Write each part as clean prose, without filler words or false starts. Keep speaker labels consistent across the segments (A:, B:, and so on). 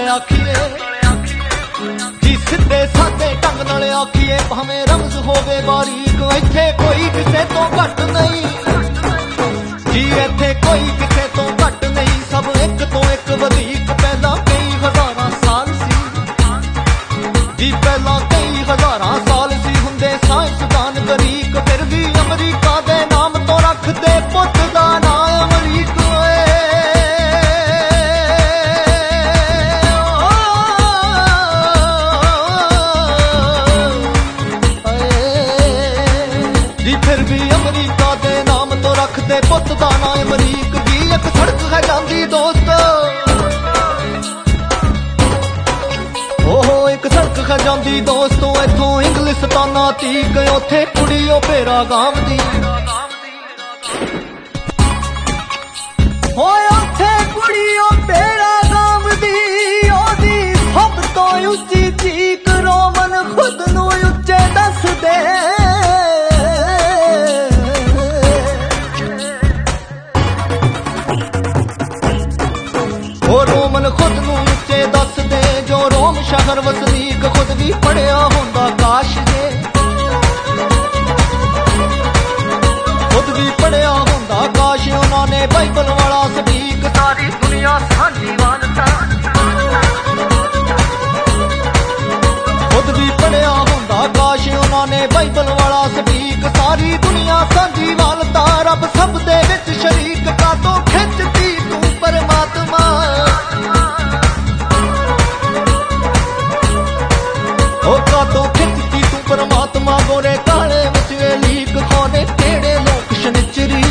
A: नाल आखिए जी सीधे सादे ढंग नाल आखिए भावें रमज होवे बारीक इत्थे कोई किसे तो घट नहीं जी इत्थे कोई किसे तो घट नहीं सब एक तो एक वधीक पहला कई हज़ारां साल सी जी पहला कई हज़ारां साल सी हुंदे साइंसदान गरीक फिर भी अमरीका दे नाम तो रखदे पुत दा नाम अमरीक फिर भी अमरीका दे नाम तो रखते पुत दा नाम अमरीक जी एक सड़क है जांदी दोस्त ओहो एक सड़क है जांदी दोस्तों इथों इंग्लिस्ताना तीक उथे कुड़ियों पेरा गांव दी होए उथे कुड़ियों पेरा गांव दी ओदी सब तो उच्ची चीक रोमन खुद नू उच्चे दस दे रोमन खुद नू उच्चे दस दे जो रोम शहर वसनीक खुद भी पढ़िया होंदा काश जे खुद भी पढ़िया होंदा काश उन्होंने बाइबल वाला सदीक सारी दुनिया साझी मानता खुद भी पढ़िया होंदा काश उन्होंने बाइबल वाला सदीक सारी दुनिया साझी मानता रब सब दे विच शरीक का तो खिंचती तू परमात्मा तो खिंचती तू परमात्मा गोरे काले विच लीक खाने केड़े लोक शनिचरी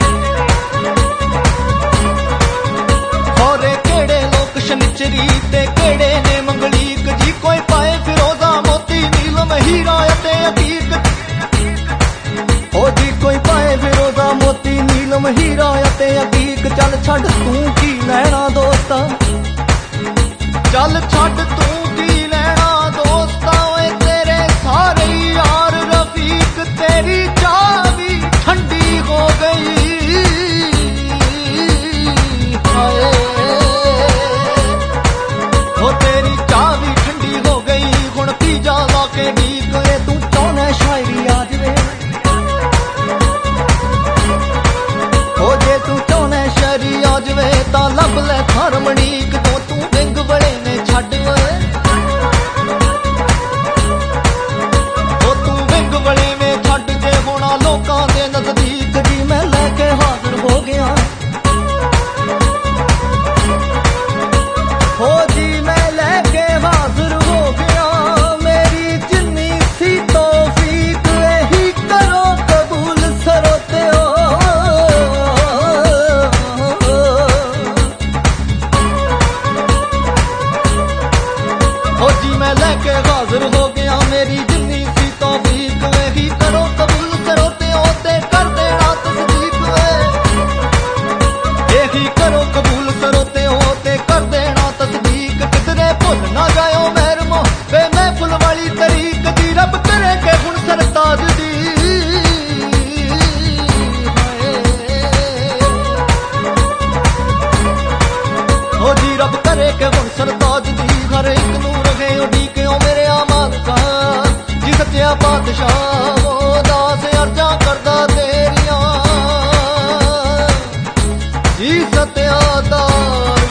A: गोरे केड़े लोक शनिचरी ते केड़े ने मंगलीक जी कोई पाए फिरोजा मोती नीलम हीरा ते अतीक ओ जी कोई पाए फिरोजा मोती नीलम हीरा ते अतीक चल छड़ तू की लैना दोस्ता चल छड़ तू की लैना दोस्ता तेरे सारे यार रफीक तेरी चाह भी ठंडी हो गई हाय ओ तेरी चाह भी ठंडी हो गई हुण पी जा लाके गीत तू चाहना शायरी आ जवे ओ जे तू चाहना शायरी आ जवे तां लब ले हारमोनीक तो तू विंग बड़े ने छड्ड लोकां दे नजदीक जी मैं लैके हाजिर हो गया हो जी मैं लैके हाजिर हो गया मेरी जिन्नी सी तौफीक यही करो कबूल सरोते हो जी मैं लैके हाजिर हो गया मेरी जिन्नी सी तौफीक यही करो कबूल करो कबूल सरोते होते कर देना तस्दीक किधरे भुल ना जाओ महरमो वे महफिल वाली तरीक दी रब करे के हुण सरताज दी ओ जी रब करे के हुण सरताज दी हर एक नू रखे उडीके मेरे आमाल का जी सच्चा बादशाह ओ दास अर्जा करदा तेरियां जी सत्या दा